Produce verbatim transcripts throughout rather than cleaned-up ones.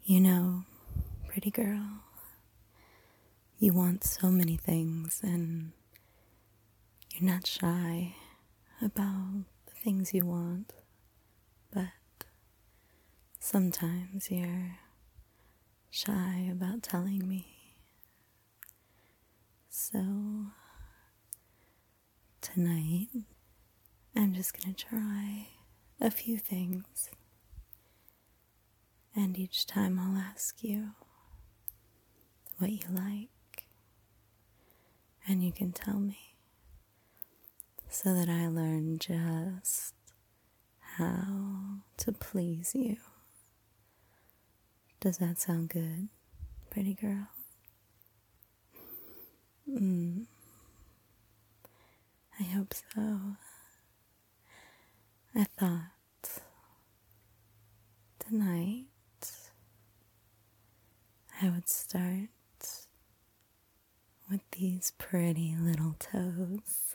You know, pretty girl, you want so many things and you're not shy about the things you want, but sometimes you're shy about telling me. So tonight, I'm just gonna try a few things, and each time I'll ask you what you like, and you can tell me, so that I learn just how to please you. Does that sound good, pretty girl? Mm, I hope so. I thought tonight I would start with these pretty little toes.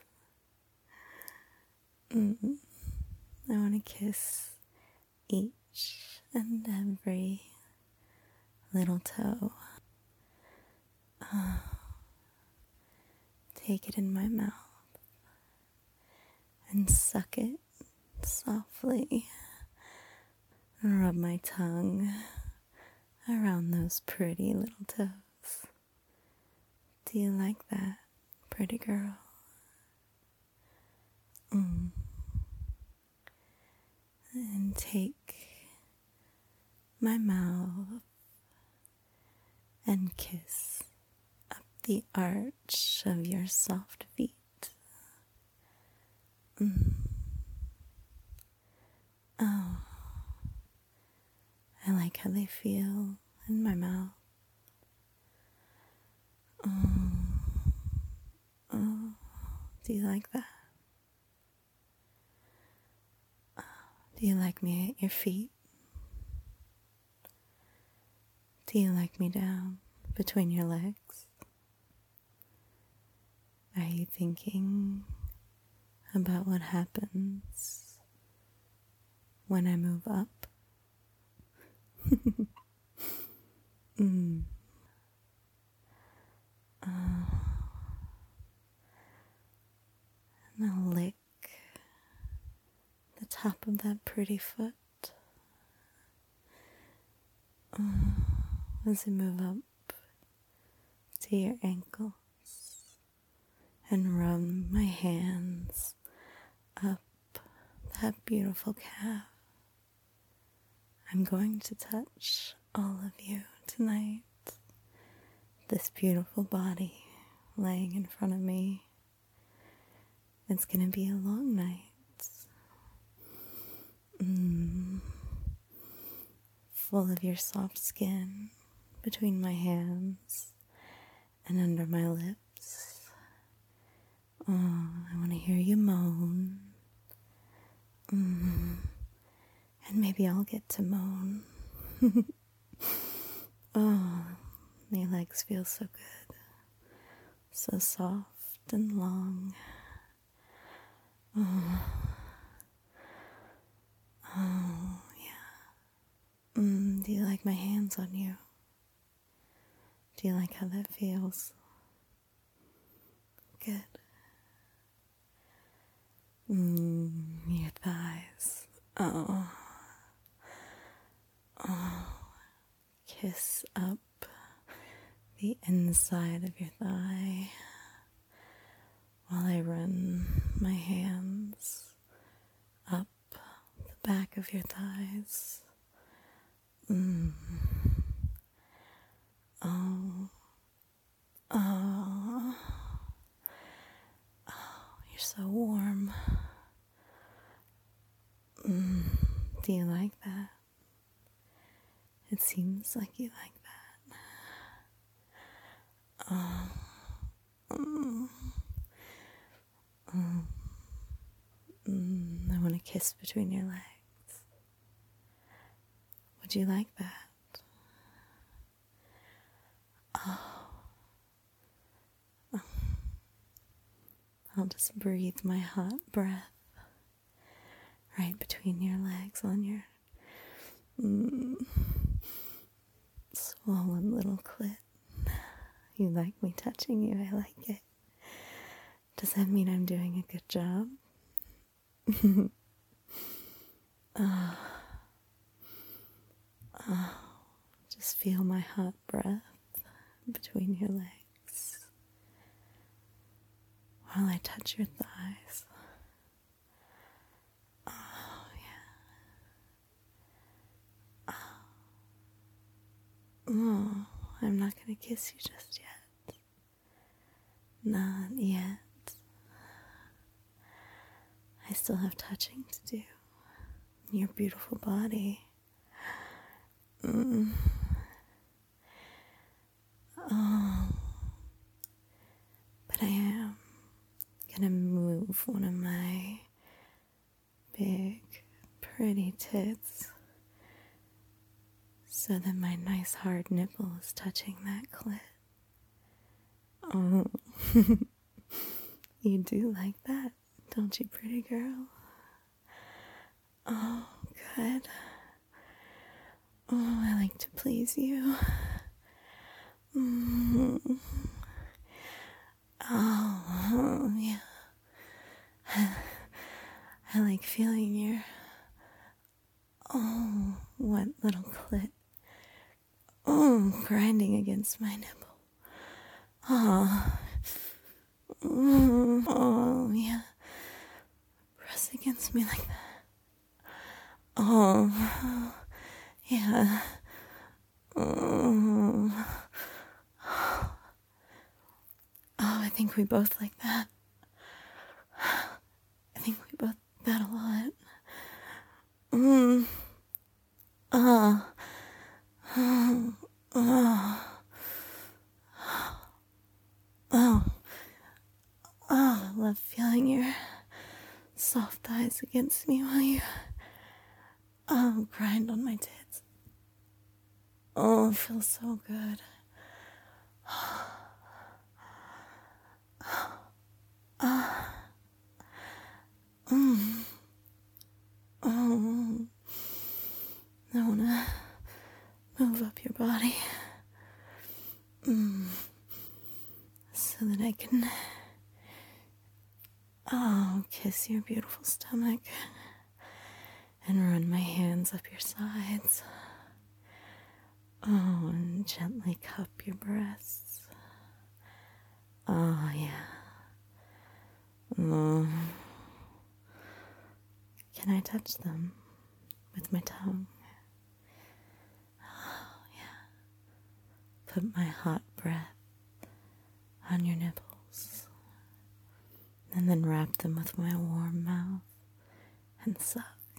Mm, I want to kiss each and every little toe. Oh, take it in my mouth and suck it softly and rub my tongue around those pretty little toes. Do you like that, pretty girl? Mm. And take my mouth and kiss up the arch of your soft feet. Mm. Oh, I like how they feel in my mouth. Oh, oh, do you like that? Do you like me at your feet? Do you like me down between your legs? Are you thinking about what happens when I move up? mm. Oh. And I'll lick the top of that pretty foot. Oh. As I move up to your ankles and rub my hands up that beautiful calf. I'm going to touch all of you tonight. This beautiful body laying in front of me. It's gonna be a long night. Mm. Full of your soft skin between my hands and under my lips. Oh, I want to hear you moan. Mm. And maybe I'll get to moan. Oh, my legs feel so good. So soft and long. Oh, oh yeah. Mm, do you like my hands on you? Do you like how that feels? Good. Mm, your thighs. Oh. Oh. Kiss up the inside of your thigh while I run my hands up the back of your thighs. Mm. Oh. Oh. Oh, you're so warm. Mm. Do you like that? It seems like you like that. Oh. Mm. Mm. Mm. I want to kiss between your legs. Would you like that? Oh. Oh. I'll just breathe my hot breath right between your legs on your... Mm. swollen little clit. You like me touching you? I like it. Does that mean I'm doing a good job? oh. Oh. Just feel my hot breath between your legs while I touch your thighs. Oh, yeah. Oh, oh I'm not going to kiss you just yet. Not yet. I still have touching to do. Your beautiful body. Mm. Oh. But I am gonna move one of my big, pretty tits so that my nice hard nipple is touching that clit. Oh. You do like that, don't you, pretty girl? Oh, good. Oh, I like to please you. Mm. Oh, yeah. I like feeling your, oh, wet little clit. Oh, grinding against my nipple. Oh. Mm. Oh, yeah. Press against me like that. Oh, yeah. Oh. Oh, I think we both like that. I think we both that a lot. Mm. Oh. Oh. Oh. Oh. Oh, I love feeling your soft thighs against me while you oh, grind on my tits. Oh, it feels so good. Ah. Mm. Oh. I wanna move up your body. Mm. So that I can oh, kiss your beautiful stomach and run my hands up your sides. Oh, and gently cup your breasts. Oh, yeah. Oh. Can I touch them with my tongue? Oh, yeah. Put my hot breath on your nipples and then wrap them with my warm mouth and suck.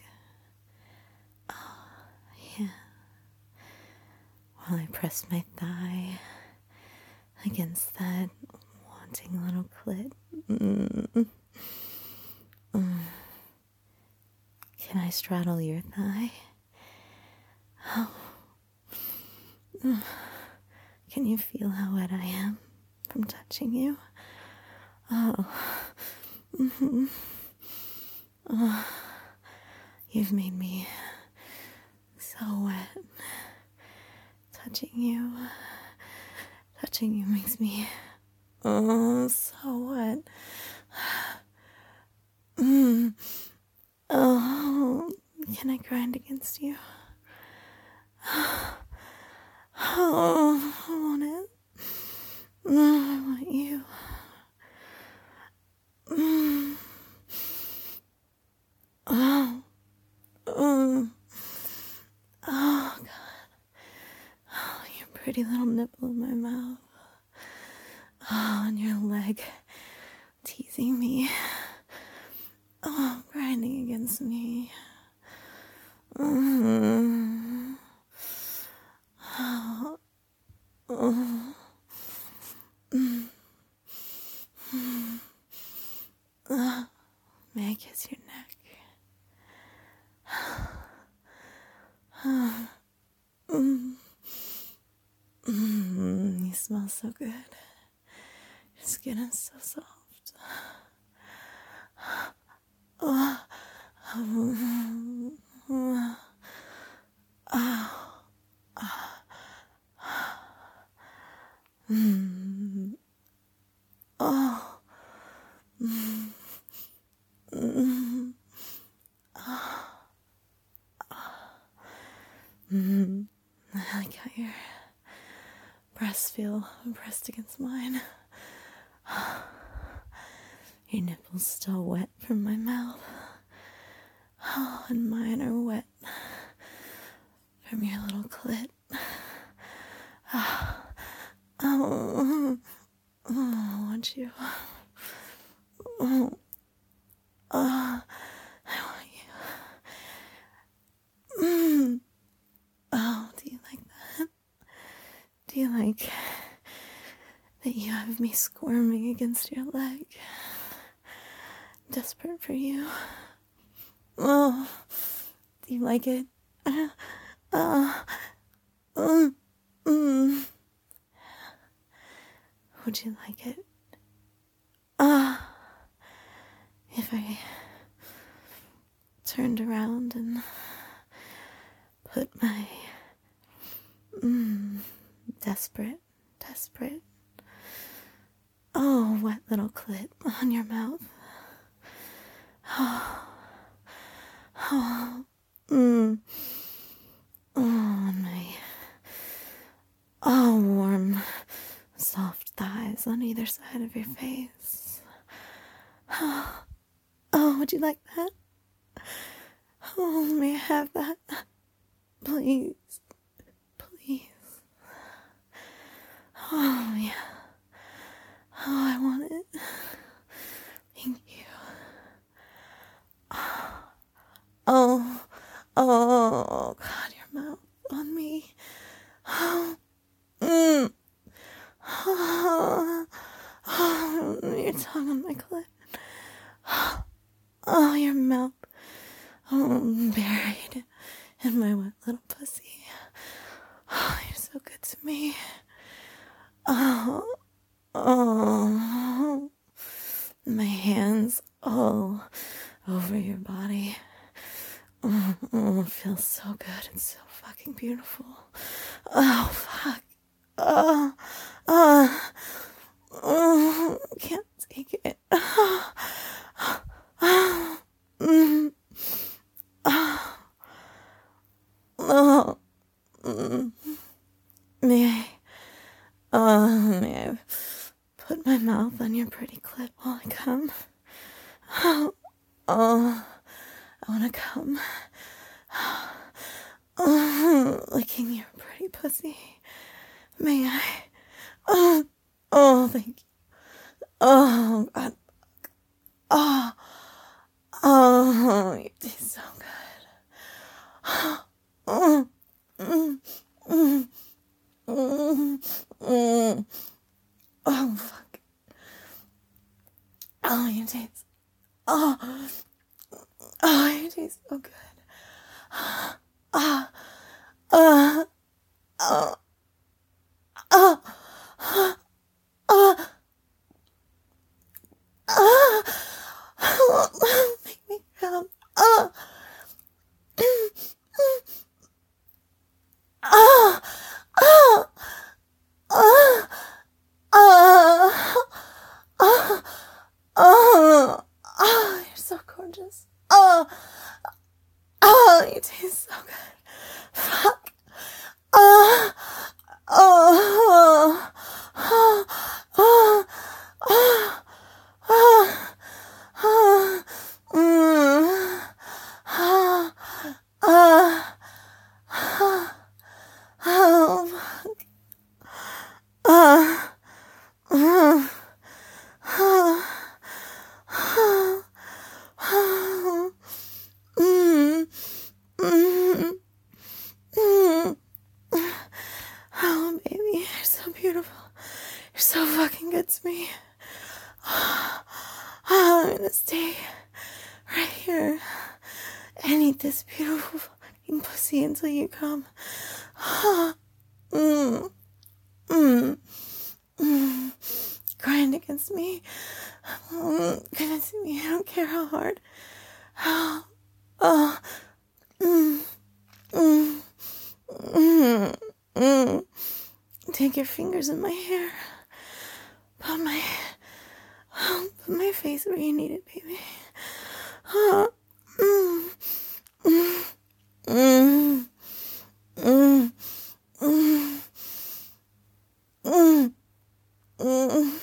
Oh, yeah. While I press my thigh against that wanting little clit. Mm. Mm. Can I straddle your thigh? Oh. Mm. Can you feel how wet I am from touching you? Oh. Mm-hmm. Oh. You've made me so wet. Touching you. Touching you makes me oh so wet. Mm. Oh, can I grind against you? Oh, I want it. Oh, I want you. Mm. Oh, oh, oh, God. Oh, your pretty little nipple in my mouth. Oh, and your leg teasing me. Oh, grinding against me. Mm. Oh. Oh. Mm. Mm. Oh. May I kiss your neck? Oh. Mm. Mm. You smell so good. Your skin is so soft. Oh. Oh. Oh. Mm. Oh. Mm. Mm. Oh. Mm. I like how your breasts feel pressed against mine. Your nipples still wet from my mouth. Oh, and mine are wet from your little clit. Oh, oh, oh I want you. Oh, oh, I want you. Mm. Oh, do you like that? Do you like that you have me squirming against your leg? Desperate for you. Oh, do you like it? Uh, uh, mm, mm. Would you like it? Ah, uh, if I turned around and put my mm, desperate, desperate, oh, wet little clit on your mouth. Oh, oh, mm, oh, my, oh, warm, soft thighs on either side of your face. Oh, oh, would you like that? Oh, may I have that? Please, please. Oh, yeah. Oh, I want it. Thank you. Oh, oh, God, your mouth on me. Oh, mm. Oh, oh, your tongue on my clit. Oh, your mouth. Oh, buried in my wet little pussy. Oh, you're so good to me. Oh, oh, my hands all over your body. Oh, oh, it feels so good and so fucking beautiful. Oh, fuck. Oh, oh, oh, can't take it. Oh, oh, mm, oh, oh, mm. May I, oh, may I put my mouth on your pretty clit while I come? Oh, oh, I wanna come. Oh, licking your pretty pussy. May I? Oh, oh, thank you. Oh, God. Oh, oh, you taste so good. Oh, mm, mm, mm, mm. Oh, fuck. Oh, you taste. Oh, oh, you taste so good. Ah, ah, ah, ah, ah, ah, ah, ah, make me come. Ah, ah, ah, ah, ah, ah, ah, ah, you're so gorgeous. Oh, oh, you taste so good. Fuck. Oh, oh, oh, oh, oh, oh, oh, mm, oh, oh, oh, oh, fuck. Oh, oh, oh, oh, oh, mm, mm, mm. Oh, baby, you're so beautiful. You're so fucking good to me. Oh, I'm gonna stay right here and eat this beautiful fucking pussy until you come. Oh, mm, mm, mm. Grind against me. Mm, against me. I don't care how hard. Oh, oh, mm, mm, mm, mm. Do Take your fingers in my hair. Put my, put my face where you need it, baby. Mm, mm, mm, mm, mm, mm, mm, mm.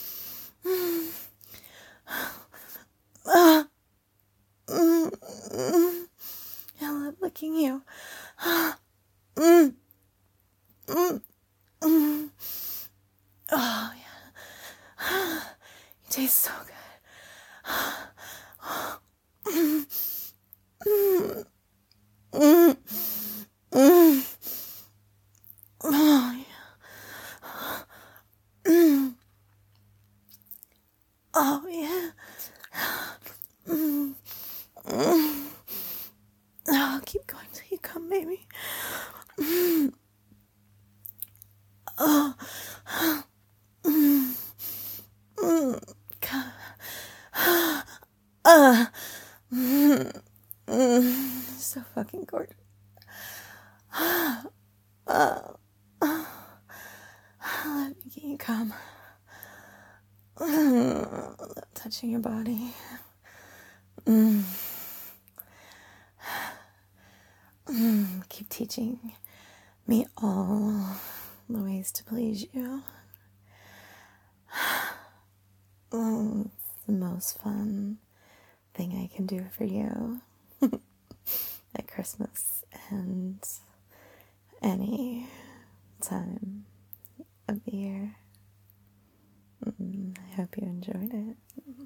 Uh, mm, mm. I love licking you. Mm, mm, mm. Oh, yeah. You taste so good. Mm, mm, mm, mm. Oh, yeah. Mm. Oh, yeah. Mm, mm. Oh, keep going till you come, baby. Mm. Oh. Mm. Mm. Uh. Mm. Mm. So fucking gorgeous. Uh. Uh. Let me get you come. Mm. Touching your body. Mm. Mm. Keep teaching me all the ways to please you. Mm. It's the most fun thing I can do for you at Christmas and any time of the year. Mm, I hope you enjoyed it.